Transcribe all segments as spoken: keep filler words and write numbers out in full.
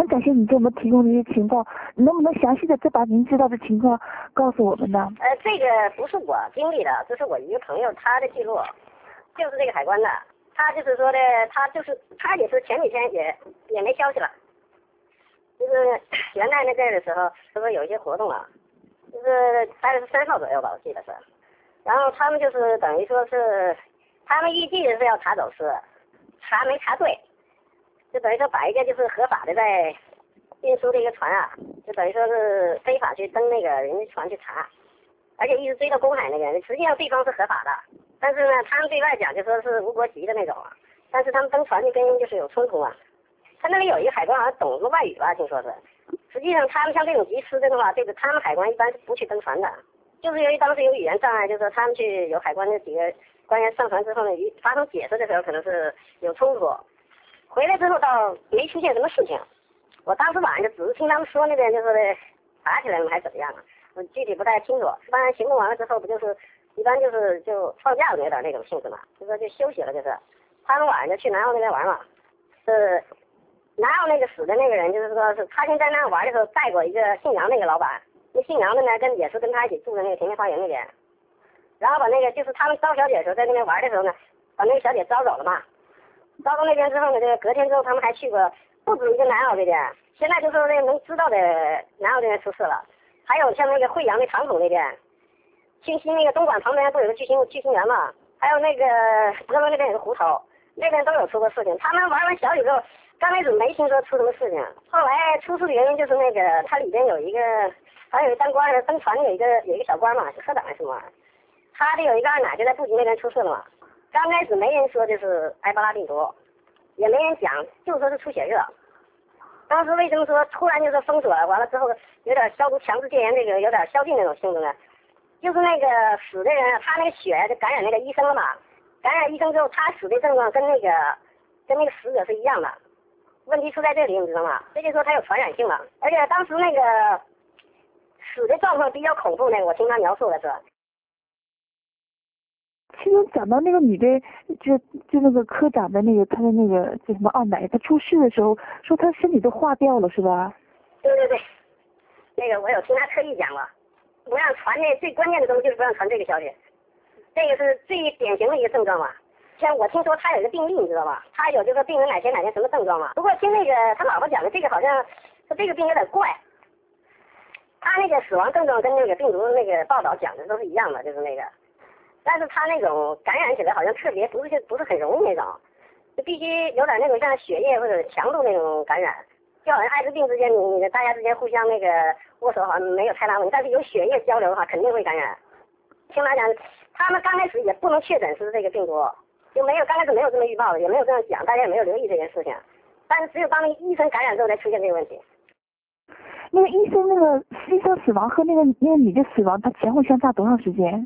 很感谢你给我们提供的一些情况，你能不能详细的再把您知道的情况告诉我们呢？ 呃，这个不是我经历的，这是我一个朋友他的记录，就是这个海关的，他就是说的，他就是他也是前几天也也没消息了，就是元旦那阵儿的时候，不是有一些活动啊，就是大概是三号左右吧，我记得是，然后他们就是等于说是，他们预计的是要查走私，查没查对，就等于说把一个就是合法的在运输的一个船啊，就等于说是非法去登那个人家船去查，而且一直追到公海那边，实际上对方是合法的，但是呢，他们对外讲就说是无国籍的那种啊，但是他们登船就跟人就是有冲突啊。他那里有一个海关好像懂什么外语吧，听说是。实际上他们像这种缉私的话，这个他们海关一般是不去登船的，就是由于当时有语言障碍，就是说他们去有海关那几个官员上船之后呢，发生解释的时候可能是有冲突，回来之后倒没出现什么事情。我当时晚上就只是听他们说那边就是打起来了还是怎么样啊，我具体不太清楚。一般行动完了之后不就是一般就是就放假了，有点那种性质嘛，就说就休息了，就是他们晚上就去南澳那边玩嘛，是南澳那个死的那个人，就是说是他先在那玩的时候带过一个姓杨那个老板，那姓杨的呢跟也是跟他一起住的那个甜甜花园那边，然后把那个就是他们招小姐的时候在那边玩的时候呢，把那个小姐招走了嘛，招到那边之后呢，这个隔天之后他们还去过。不止一个南澳这边，现在就是那个能知道的南澳这边出事了，还有像那个惠阳的长浦那边，清溪那个东莞旁边不有个巨星巨星园嘛，还有那个德州那边有个湖头，那边都有出过事情。他们玩完小宇宙，刚开始没听说出什么事情，后来出事的原因就是那个它里边有一个，还有一个当官的登船有一个有一个小官嘛，是科长还是什么，他的有一个二奶就在布吉那边出事了嘛。刚开始没人说就是埃博拉病毒。也没人讲，就说是出血热。当时为什么说突然就是封锁了，完了之后有点消毒强制戒严，这个有点宵禁那种性质呢？就是那个死的人，他那个血就感染那个医生了嘛，感染医生之后，他死的症状跟那个跟那个死者是一样的。问题出在这里，你知道吗？这就说他有传染性了，而且当时那个死的状况比较恐怖，那个我听他描述的是。 其实讲到那个女的，就就那个科长的那个他的那个叫什么二奶，她出事的时候说她身体都化掉了，是吧？ 对对对，那个我有听他特意讲过，不让传那最关键的东西就是不让传这个消息，这个是最典型的一个症状嘛。像我听说他有一个病例，你知道吧？他有这个病人哪天哪天什么症状嘛？不过听那个他老婆讲的，这个好像说这个病有点怪，他那个死亡症状跟那个病毒那个报道讲的都是一样的，就是那个。但是他那种感染起来好像特别不是不是很容易那种，就必须有点那种像血液或者强度那种感染，就好像艾滋病之间你你大家之间互相那个握手好像没有太大问题，但是有血液交流的话肯定会感染。听他讲，他们刚开始也不能确诊是这个病毒，就没有刚开始没有这么预报的，也没有这样讲，大家也没有留意这件事情。但是只有当医生感染之后才出现这个问题。 那个医生那个医生死亡和那个那个女的死亡，他前后相差多长时间？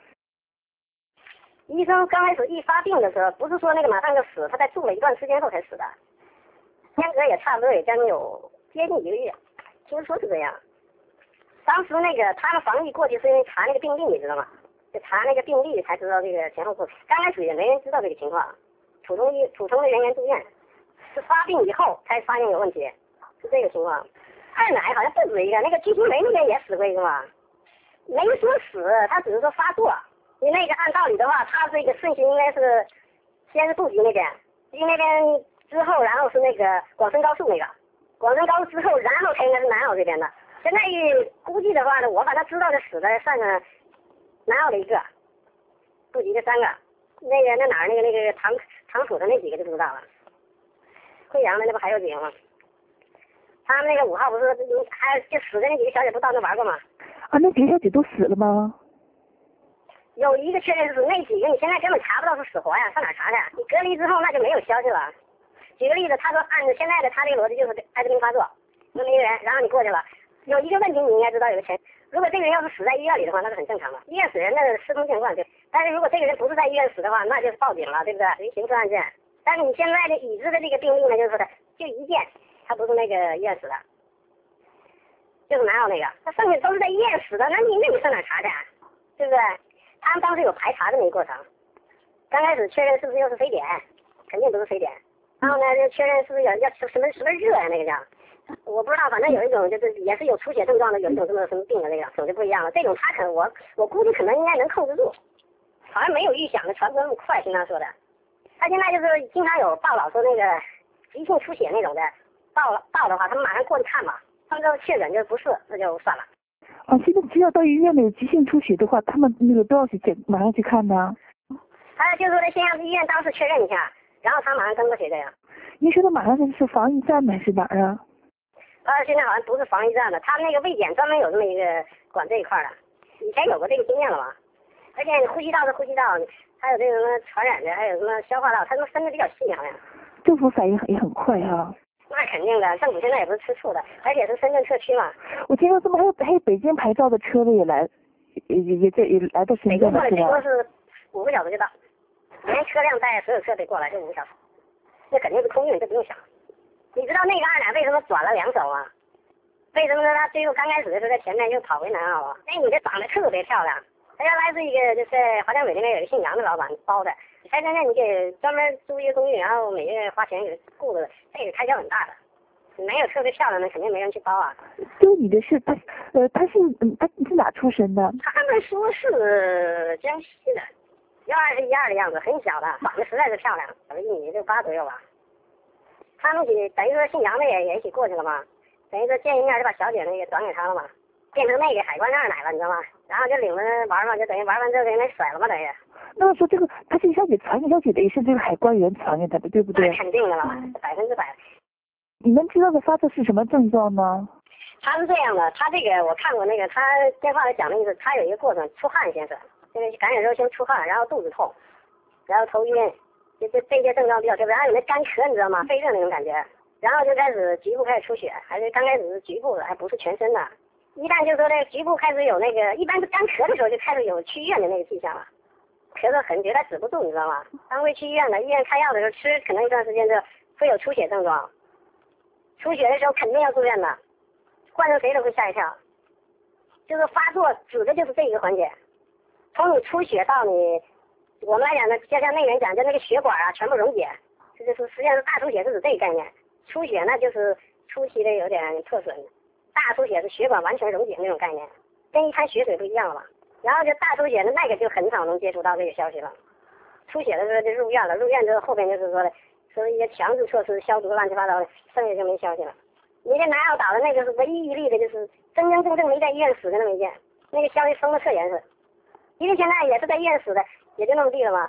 医生刚开始一发病的时候，不是说那个马上就死，他在住了一段时间后才死的，间隔也差不多也将近有接近一个月，听说是这样。当时那个他们防疫过去是因为查那个病例，你知道吗？就查那个病例才知道这个前后后。刚开始也没人知道这个情况，普通医普通的人员住院，是发病以后才发现有问题，是这个情况。二奶好像不止一个，那个金星梅那边也死过一个嘛，没说死，他只是说发作。你那个按道理的话，他这个顺序应该是先是布吉那边，布吉那边之后，然后是那个广深高速那个，广深高速之后，然后才应该是南澳这边的。现在估计的话呢，我把他知道的死的算上南澳的一个，布吉的三个，那个那哪儿那个那个长长浦的那几个就不知道了。惠阳的那不还有几个吗？他们那个五号不是还就死的那几个小姐不到那玩过吗？ 啊，那几个小姐都死了吗？ 有一个确认是那几个，你现在根本查不到是死活呀，上哪查去？你隔离之后那就没有消息了。举个例子，他说按照现在的他这个逻辑就是艾滋病发作，那么一个人，然后你过去了，有一个问题你应该知道有个前，如果这个人要是死在医院里的话，那是很正常的，医院死人那是司空见惯，对。但是如果这个人不是在医院死的话，那就是报警了，对不对？一刑事案件。但是你现在的已知的这个病例呢，就是说的就一件，他不是那个医院死的，就是南澳那个，他剩下都是在医院死的，那你那你上哪查去？对不对？他们当时有排查这么一个过程，刚开始确认是不是又是非典，肯定不是非典。然后呢，就确认是不是有要什么什么热呀、啊，那个叫我不知道，反正有一种就是也是有出血症状的，有一种什么什么病的这个手就不一样了。这种他可能我我估计可能应该能控制住，好像没有预想的传播那么快，听他说的。他现在就是经常有报道说那个急性出血那种的，报了报的话，他们马上过去看嘛，他们都确诊就不是，那就算了。 哦，现在只要到医院里有急性出血的话，他们那个都要去检，马上去看呢。 他就说的先让医院当时确认一下，然后他马上跟过去这样。 您说的马上就是防疫站还是哪儿啊？ 他现在好像不是防疫站了，他那个卫检专门有这么一个管这一块的，以前有过这个经验了嘛。而且呼吸道是呼吸道，还有这个什么传染的，还有什么消化道，他们分的比较细好像。 政府反应也很快哈。 那肯定的，政府现在也不是吃醋的，而且是深圳特区嘛。 我听说怎么还有还有北京牌照的车的也来，也也也在也来到深圳了是吧？ 北京过来是五个小时就到，连车辆带所有车得过来就五个小时，那肯定是空运，这不用想。你知道那个二奶为什么转了两手吗？为什么呢？他最后刚开始的时候在前面又跑回南澳啊？那女的长得特别漂亮，她原来是一个就是华强北那边有一个姓杨的老板包的，才现在你给专门租一个公寓，然后每月花钱给雇的，这个开销很大的。没有特别漂亮的，肯定没人去包啊。 这个女的是她，呃，她是嗯，她是哪出身的？ 他们说是江西的，幺二是一二的样子，很小的，长得实在是漂亮，有一米六八左右吧。他们几等于说姓杨的也也一起过去了嘛，等于说见一面就把小姐那个转给他了嘛，变成那个海关二奶了，你知道吗？然后就领着玩嘛，就等于玩完之后给人甩了嘛，等于。 那么说这个他这个小姐传给小姐的也是这个海关员传给她的，对不对？ 那肯定的了，百分之百。 你们知道的发作是什么症状呢？ 他是这样的，他这个我看过那个，他电话里讲的意思，他有一个过程，出汗先是，就是感染之后先出汗，然后肚子痛，然后头晕，就这这些症状比较特别，还有那干咳，你知道吗？肺热那种感觉，然后就开始局部开始出血，还是刚开始是局部的，还不是全身的。一旦就说这个局部开始有那个，一般是干咳的时候就开始有去医院的那个迹象了，咳嗽很觉得止不住，你知道吗？当会去医院的，医院开药的时候吃，可能一段时间就会有出血症状。出血的时候肯定要住院的，换成谁都会吓一跳。就是发作指的就是这一个环节，从你出血到你，我们来讲呢，就像那个人讲，就那个血管啊全部溶解，这就是实际上是大出血是指这个概念。出血呢就是初期的有点破损，大出血是血管完全溶解那种概念，跟一滩血水不一样了嘛。然后就大出血的那个就很少能接触到这个消息了。出血的时候就入院了，入院之后后边就是说的。说一些强制措施消毒乱七八糟的，剩下就没消息了。你这南澳岛的那个是唯一一例的，就是真真正正没在医院死的那么一件，那个消息封的特严实。因为现在也是在医院死的，也就那么地了嘛。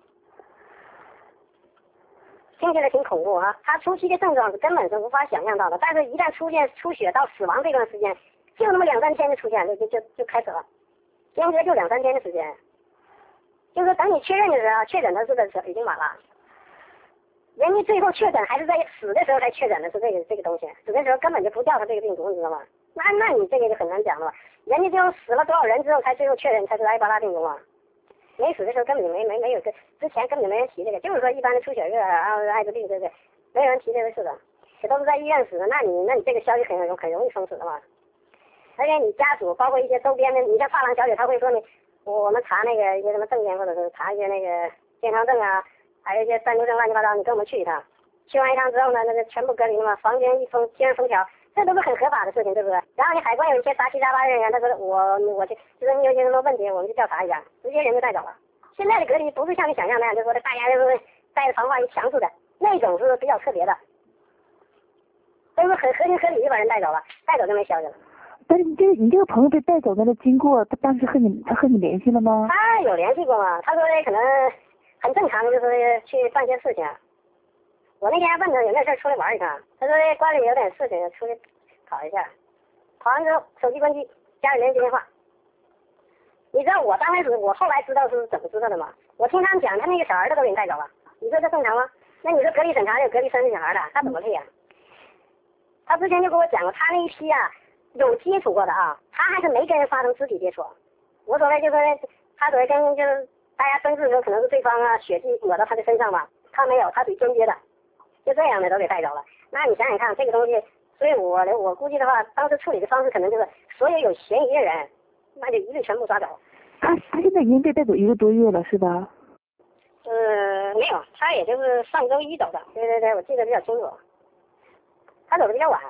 听起来挺恐怖啊！他初期的症状是根本是无法想象到的，但是一旦出现出血到死亡这段时间，就那么两三天就出现，就就就就开始了，间隔就两三天的时间。就是等你确认的时候，确诊的是的时候已经晚了。人家最后确诊还是在死的时候才确诊的是这个这个东西，死的时候根本就不叫他这个病毒，你知道吗？那那你这个就很难讲了吧？人家最后死了多少人之后才最后确认才是埃博拉病毒嘛？没死的时候根本就没没没有，之前根本就没人提这个，就是说一般的出血热啊、艾滋病这个，没有人提这个事的，这都是在医院死的，那你那你这个消息很容很容易封死的嘛。而且你家属包括一些周边的，你像发廊小姐，她会说你我们查那个一些什么证件，或者是查一些那个健康证啊。还有一些暂住证乱七八糟，你跟我们去一趟，去完一趟之后呢，那个全部隔离了嘛，房间一封，贴上封条，这都是很合法的事情，对不对？然后你海关有一些杂七杂八人员，他说我我就就说你有些什么问题，我们就调查一下，直接人就带走了。现在的隔离不是像你想象那样，就说的大家就是带着防化衣强制的，那种是比较特别的，都是很合情合理就把人带走了，带走就没消息了。 但是你这个你这个朋友被带走的那经过，他当时和你他和你联系了吗？ 他有联系过吗？他说可能。很正常的，就是去办些事情。我那天问他有没有事出来玩一趟，他说关里有点事情，出去跑一下。跑完之后手机关机，家里人接电话。你知道我刚开始，我后来知道是怎么知道的吗？我听他们讲，他那个小孩子都给你带走了，你说这正常吗？那你说隔离审查有隔离生小孩的，他怎么配呀？他之前就跟我讲过，他那一批啊有接触过的啊，他还是没跟人发生肢体接触。我所谓就说他所谓跟就是。大家争执的时候，可能是对方啊血迹抹到他的身上吧，他没有，他属于间接的，就这样的都给带走了。那你想想看，这个东西，所以我我估计的话，当时处理的方式可能就是所有有嫌疑的人，那就一律全部抓走。 他他现在已经被带走一个多月了，是吧？ 呃，没有，他也就是上周一走的。对对对，我记得比较清楚。他走的比较晚。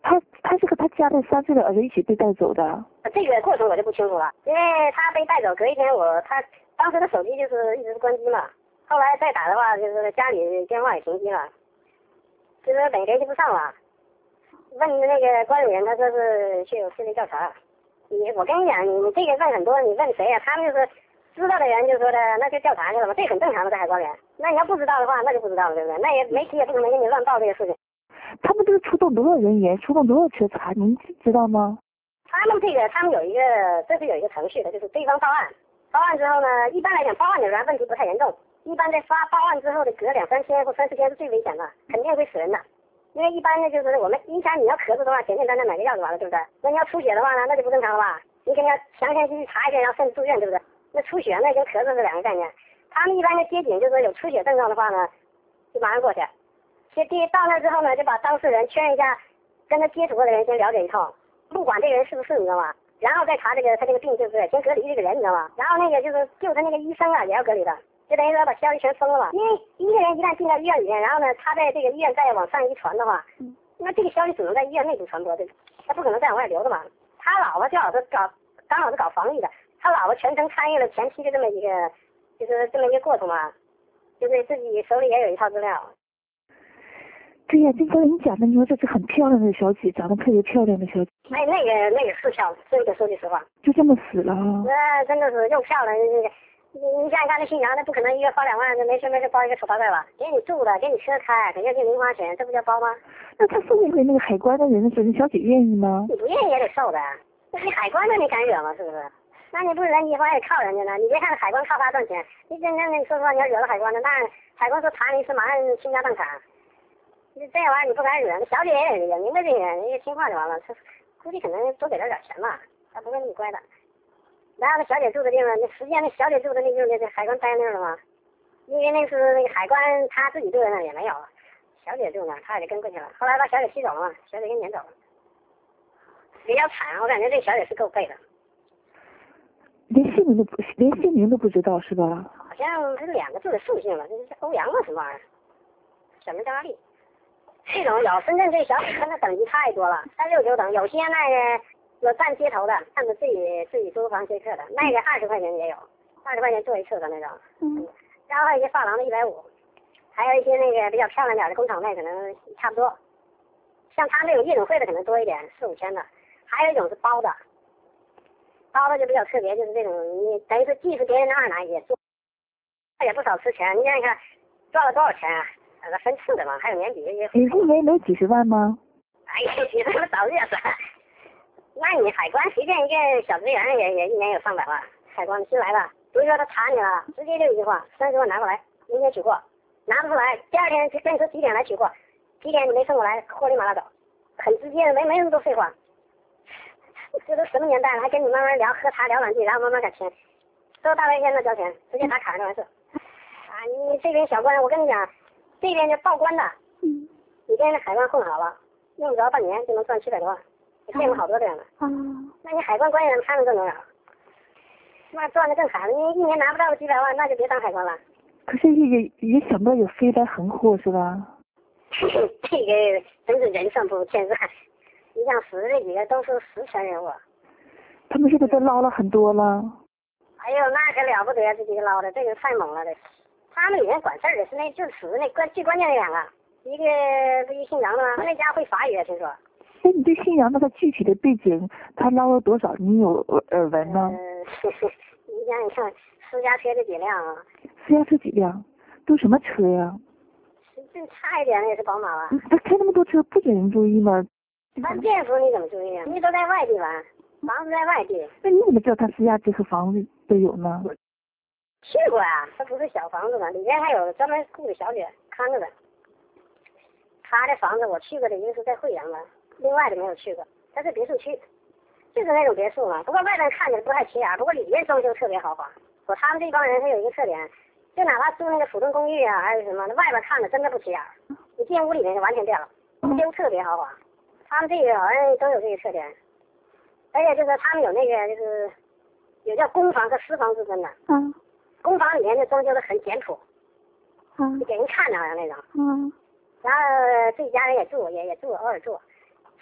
他他是和他家的三岁的儿子一起被带走的。 这个过程我就不清楚了，因为他被带走隔一天我他当时的手机就是一直关机嘛，后来再打的话就是家里电话也停机了，就是等于联系不上了。问那个关委员，他说是去有事情调查。你我跟你讲，你你这个问很多，你问谁呀、啊？他们就是知道的人就说的，那就调查去了嘛，这很正常的，在海关里。那你要不知道的话，那就不知道了，对不对？那也媒体也不可能给你乱报这个事情。 他们都是出动多少人员，出动多少车查，您知道吗？ 他们这个，他们有一个，这是有一个程序的，就是对方报案，报案之后呢，一般来讲，报案的人问题不太严重，一般在发报案之后的隔两三天或三四天是最危险的，肯定会死人的。因为一般的就是我们，你想你要咳嗽的话，简简单单买个药就完了，对不对？那你要出血的话呢，那就不正常了吧？你肯定要详细去查一遍，然后甚至住院，对不对？那出血那跟咳嗽是两个概念。他们一般的接警就是说有出血症状的话呢，就马上过去。接第到那之后呢，就把当事人确认一下，跟他接触过的人先了解一通，不管这个人是不是，你知道吗？然后再查这个他这个病是不是，先隔离这个人，你知道吗？然后那个就是救他那个医生啊，也要隔离的。就等于说把消息全封了嘛，因为一个人一旦进到医院里面，然后呢，他在这个医院再往上一传的话，那这个消息只能在医院内部传播，对，他不可能再往外流的嘛。他老婆正好是搞，刚好是搞防疫的，他老婆全程参与了前期的这么一个，就是这么一个过程嘛，就是自己手里也有一套资料。 对呀，就跟你讲的，你说这是很漂亮的小姐，长得特别漂亮的小姐。 哎，那个那个是漂亮，这个说句实话， 就这么死了。 那真的是又漂亮那个。你你想想看，那新娘那不可能一月花两万，就没事没事包一个丑八怪吧？给你住的，给你车开，给你零花钱，这不叫包吗？ 那他送给那个海关的人的时候，小姐愿意吗？ 你不愿意也得受的，那你海关的你敢惹吗？是不是？那你不忍，你以后还得靠人家呢。你别看海关靠他赚钱，你真正的你说实话，你要惹了海关的，那海关说查你一次，马上倾家荡产。你这玩意儿你不敢惹，那小姐也也明白这个，人家听话就完了。估计可能多给点点钱吧，他不会那么乖的。然后那小姐住的地方，那实际上那小姐住的那就是那海关待那儿了吗？因为那是那个海关他自己住的那也没有，小姐住那，他也跟过去了。后来把小姐吸走了嘛，小姐给撵走了，比较惨。我感觉这小姐是够背的， 连姓名都不连姓名都不知道是吧？ 好像是两个字的竖姓了，这是欧阳啊什么玩意儿？小名叫阿丽。这种有深圳这小姐跟的等级太多了，三六九等，有些那个。有站街头的，站着自己自己租房接客的，那个二十块钱也有，二十块钱坐一次的那种。嗯。然后还有一些发廊的一百五，还有一些那个比较漂亮点的工厂妹可能差不多。像他那种夜总会的可能多一点，四五千的。还有一种是包的，包的就比较特别，就是这种你等于是既是别人的二奶也做，也不少吃钱。你想想看，赚了多少钱啊？那分次的嘛，还有年底也。 你一年没几十万吗？ 哎呀，你他妈早日算。那你海关随便一个小职员也也一年有上百万，海关新来的，比如说他查你了，直接就一句话，三十万拿过来，明天取货，拿不出来，第二天就跟你说几点来取货，几点你没送过来，货立马拉走，很直接的，没没那么多废话。这都什么年代了，还跟你慢慢聊，喝茶聊两句，然后慢慢给钱，都大白天的交钱，直接打卡就完事。啊，你这边小关，我跟你讲，这边就报关的，嗯，你跟海关混好了，用不着半年就能赚七百多万。我见过好多这样的，嗯，那你海关官员他们挣多少？那赚的更惨了，你一年拿不到几百万，那就别当海关了。 可是也也想不到有飞来横祸是吧？ 这个真是人算不如天算，你想死的这几个都是实权人物。他们现在都捞了很多了。 哎呦，那可了不得，这几个捞的，这个太猛了这。他们里面管事儿的是那就是死的那关最关键那两个，一个不是姓杨的吗？那家会法语听说。 那你对新阳那个具体的背景，他捞了多少？你有耳闻吗？ 呃、你想想看，私家车这几辆啊？ 私家车几辆？都什么车呀？ 这差一点的也是宝马吧？ 他开那么多车，不给人注意吗？ 那便服你怎么注意啊？你都在外地玩，房子在外地。 那你怎么知道他私家车和房子都有呢？ 去过啊，他不是小房子嘛，里面还有专门雇的小姐看着的。他的房子我去过的，一个是在惠阳的。另外的没有去过，它是别墅区，就是那种别墅嘛。不过外面看起来不太起眼，不过里面装修特别豪华。我他们这帮人他有一个特点，就哪怕住那个普通公寓啊，还是什么，外边看着真的不起眼，你进屋里面就完全变了，修特别豪华。他们这个好像都有这个特点，而且就是他们有那个就是有叫公房和私房之分的。嗯。公房里面就装修的很简朴，嗯，就给人看着好像那种。嗯。然后自己家人也住，也也住，偶尔住。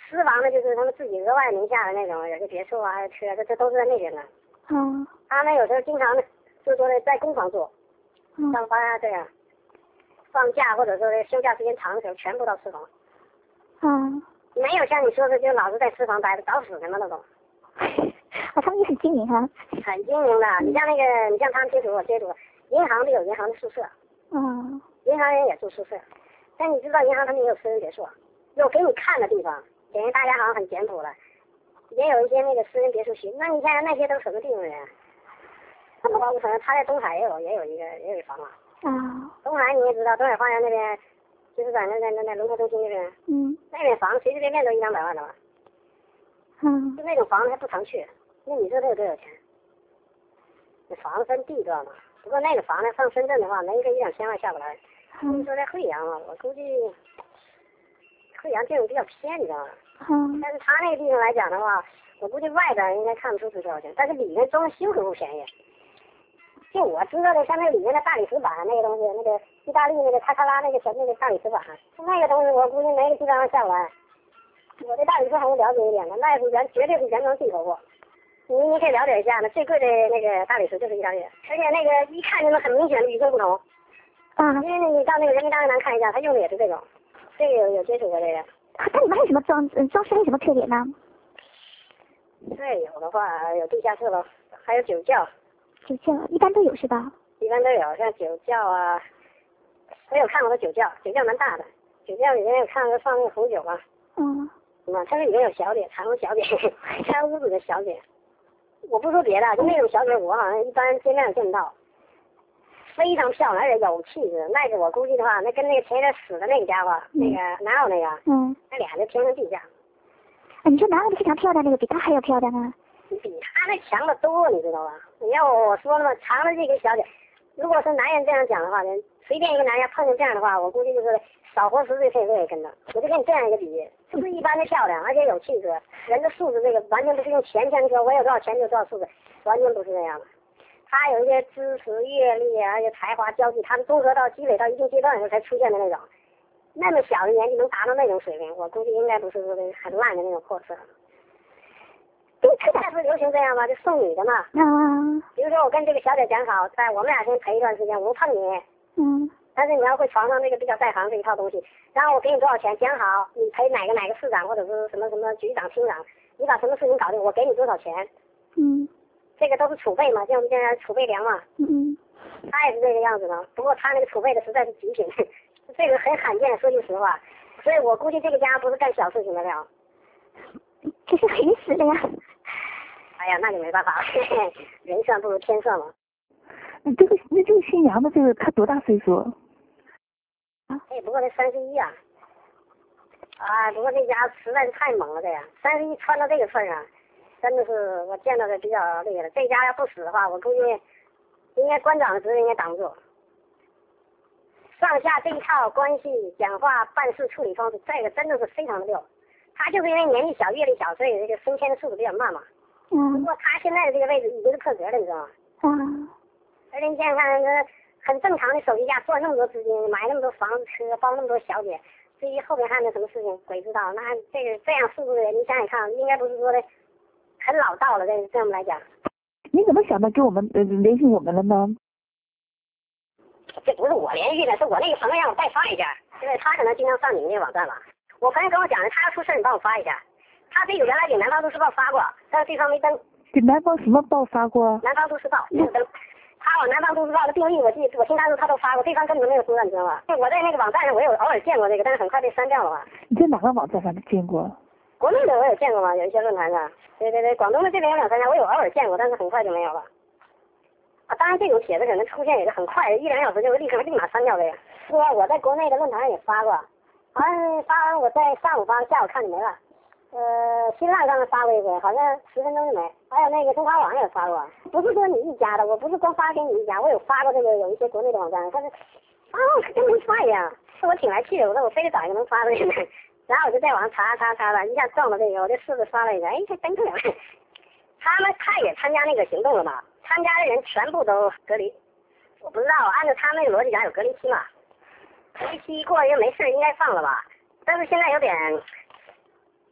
私房的就是他们自己额外名下的那种，有些别墅啊，还有车，这这都是在那边的。 嗯。 他们有时候经常的就说的在工厂做， 嗯。 上班啊这样，放假或者说休假时间长的时候，全部到私房。 嗯。 没有像你说的就老是在私房待着，找死什么那种。 啊，他们也很精明哈。 很精明的，你像那个，你像他们接触我接触，银行都有银行的宿舍。 嗯。 银行人也住宿舍，但你知道银行他们也有私人别墅，有给你看的地方，显得大家好像很简朴了，也有一些那个私人别墅区。那你想想那些都什么地方人？那么包括他在东海也有也有一个也有一房啊。 啊。 东海你也知道，东海花园那边就是在那那那那龙头中心那边， 嗯。 那边房随随便便都一两百万的吧。 嗯。 就那种房子还不常去，那你说这有多少钱？那房子分地段嘛，不过那个房子上深圳的话，没个一两千万下不来。你说在惠阳啊，我估计惠阳这种比较偏，你知道吗？ 嗯。 但是他那个地方来讲的话，我估计外边应该看不出是多少钱，但是里面装修可不便宜。就我知道的，像那里面的大理石板那个东西，那个意大利那个卡卡拉那个小那个大理石板，那个东西我估计没个几百万下不来。我对大理石还是了解一点的，那是原绝对是原装进口货。你你可以了解一下呢，最贵的那个大理石就是意大利，而且那个一看就能很明显的与众不同。 啊。 因为你到那个人民大会堂看一下，他用的也是这种，这个有有接触过这个。 那你们还有什么装嗯装饰有什么特点呢？ 再有的话有地下室了，还有酒窖。 酒窖一般都有是吧？ 一般都有，像酒窖啊，我有看过的酒窖，酒窖蛮大的，酒窖里面有看过放那个红酒啊。 嗯。 嗯，它那里面有小姐，藏有小姐，开屋子的小姐。我不说别的，就那种小姐，我好像一般见面见不到。非常漂亮，而且有气质。那个我估计的话，那跟那个前一阵死的那个家伙， 嗯、 那个南澳那个， 嗯， 那俩就天上地下。 啊，你说南澳的非常漂亮，那个比他还要漂亮啊？ 比他那强得多，你知道吧？你要我说了嘛，藏的这个小姐，如果是男人这样讲的话，随便一个男人碰见这样的话，我估计就是少活十岁他也乐意跟着。我就跟你这样一个比喻，不是一般的漂亮，而且有气质，人的素质这个完全不是用钱钱说，我有多少钱就多少素质，完全不是这样的。他有一些知识、阅历啊，而且才华、交际，他们综合到积累到一定阶段的时候才出现的那种。那么小的年纪能达到那种水平，我估计应该不是说很烂的那种货色。对，现在不是流行这样吗？就送女的嘛。 嗯。 比如说我跟这个小姐讲好，在我们俩先陪一段时间，我不碰你。 嗯。 但是你要会床上这个比较在行这一套东西，然后我给你多少钱，讲好你陪哪个哪个市长或者是什么什么局长、厅长，你把什么事情搞定，我给你多少钱。 嗯。 这个都是储备嘛，像我们现在储备粮嘛。 嗯。 他也是这个样子的，不过他那个储备的实在是极品，这个很罕见，说句实话。所以我估计这个家不是干小事情的料。 这是黑死了呀！ 哎呀，那就没办法了，人算不如天算嘛。 你这个那这个新娘的这个他多大岁数？ 啊，哎，不过才三十一啊。啊，不过这家实在是太猛了，这样三十一穿到这个份上，真的是我见到的比较厉害的。这家要不死的话，我估计应该官长的职位应该挡不住。上下这一套关系、讲话、办事、处理方式，这个真的是非常的溜。他就是因为年纪小、阅历小，所以这个升迁的速度比较慢嘛。 嗯。 不过他现在的这个位置已经是破格了，你知道吗？ 啊。 而且你想想看，很正常的手机价赚那么多资金，买那么多房子、车，包那么多小姐，至于后面还有什么事情，鬼知道。那这个这样速度的人，你想想看，应该不是说的很老道了，这这样来讲。 你怎么想到跟我们呃联系我们了呢？ 这不是我联系的，是我那个朋友让我代发一下，因为他可能经常上你们那个网站了。我朋友跟我讲的，他要出事你帮我发一下。他这个原来给南方都市报发过，但是对方没登。 给南方什么报发过？ 南方都市报没有登。他往南方都市报的病例，我记我听他说他都发过，对方根本没有说，你知道吗？我在那个网站上我有偶尔见过这个，但是很快被删掉了嘛。 你在哪个网站上见过？ 国内的我有见过嘛，有一些论坛上。对对对，广东的这边有两三家，我有偶尔见过，但是很快就没有了。啊，当然这种帖子可能出现也是很快，一两小时就会立刻立马删掉这个。是啊，我在国内的论坛上也发过，好像发完我在上午发，下午看就没了。呃，新浪上面发过一回，好像十分钟就没。还有那个中华网也发过，不是说你一家的，我不是光发给你一家，我有发过这个有一些国内的网站，但是啊，跟没发一样，是我挺来气的，我说我非得找一个能发的人，然后我就在网上查查查了，一下撞了这个，我就试着刷了一下，哎，才登出来了。他们他也参加那个行动了嘛？参加的人全部都隔离，我不知道，按照他们那个逻辑讲有隔离期嘛，隔离期过了就没事，应该放了吧？但是现在有点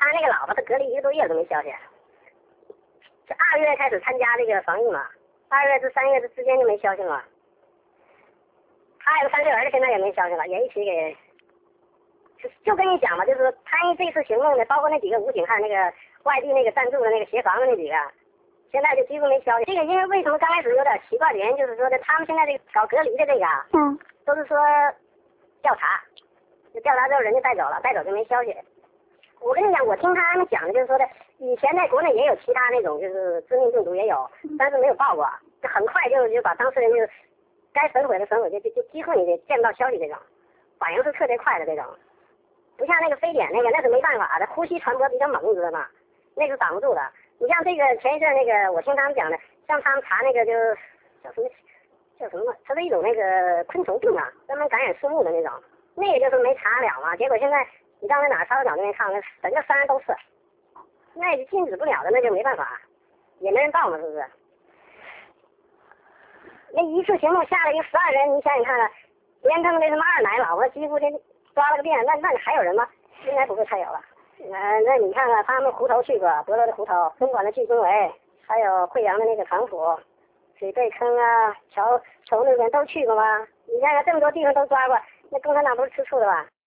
他那个老婆他隔离一个多月都没消息，是二月开始参加这个防疫嘛，二月至三月之间就没消息了。他有个三岁儿子，现在也没消息了，也一起给，就就跟你讲嘛，就是参与这次行动的，包括那几个武警，还有那个外地那个赞助的那个协防的那几个，现在就几乎没消息。这个因为为什么刚开始有点奇怪的原因，就是说的他们现在这个搞隔离的这个啊， 嗯， 都是说调查，就调查之后人就带走了，带走就没消息。我跟你讲，我听他们讲的就是说的，以前在国内也有其他那种就是致命病毒也有，但是没有报过，就很快就就把当事人就该损毁的损毁，就就就几乎你得见不到消息这种，反应是特别快的这种，不像那个非典那个那是没办法的，呼吸传播比较猛，你知道吗？那是挡不住的。你像这个前一阵那个，我听他们讲的，像他们查那个就叫什么叫什么，它是一种那个昆虫病啊，专门感染树木的那种，那个就是没查了嘛，结果现在。你到那哪查到脚那边看看，整个山都是，那就禁止不了的，那就没办法，也没人报嘛，是不是？那一次行动下了一个十二人，你想想看看，连他们那什么二奶老婆几乎这抓了个遍，那那你还有人吗？应该不会太有了。呃，那你看看他们湖头去过，博罗的湖头，东莞的聚经围，还有惠阳的那个长浦、水贝坑啊、桥头那边都去过吗？你看看这么多地方都抓过，那共产党不是吃醋的吧？